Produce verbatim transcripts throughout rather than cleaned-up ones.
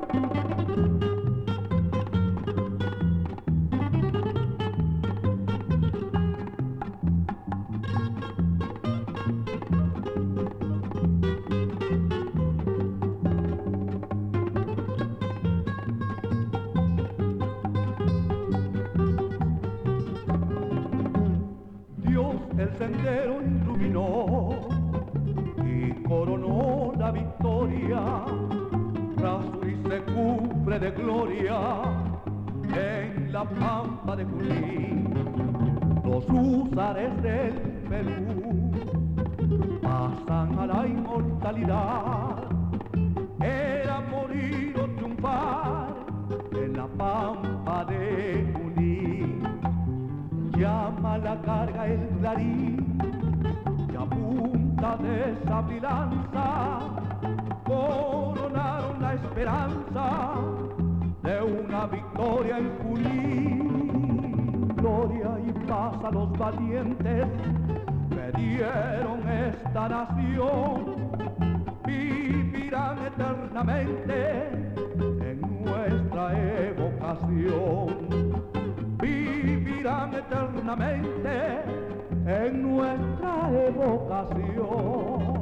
El sendero iluminó y coronó la victoria, raso y se cubre de gloria en la pampa de Junín. Los húsares del Perú pasan a la inmortalidad, era morir o triunfar en la pampa de Junín. Llama la carga el clarín y a punta de sable y lanza coronaron la esperanza de una victoria en Junín. Gloria y paz a los valientes que dieron esta nación, vivirán eternamente en nuestra evocación. Vivirán eternamente en nuestra evocación.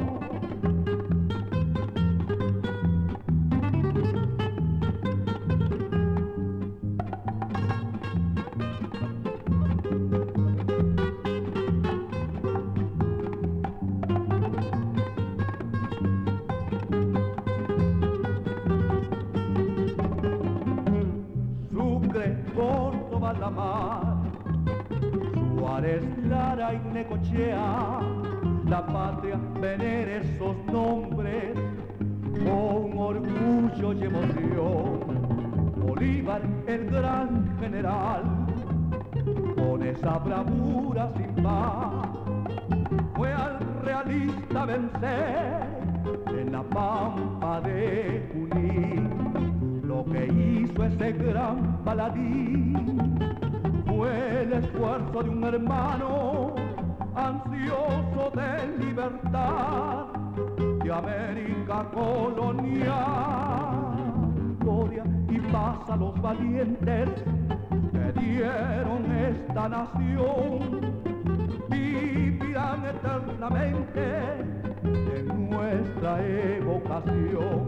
Sucre, Córdoba, la mar, Suárez, Lara y Necochea, la patria venera esos nombres con orgullo y emoción. Bolívar, el gran general, con esa bravura sin par, fue al realista vencer en la pampa de Junín. Lo que hizo ese gran paladín fue el esfuerzo de un hermano ansioso de libertad de América colonial. Gloria y paz a los valientes que dieron esta nación, vivirán eternamente en nuestra evocación.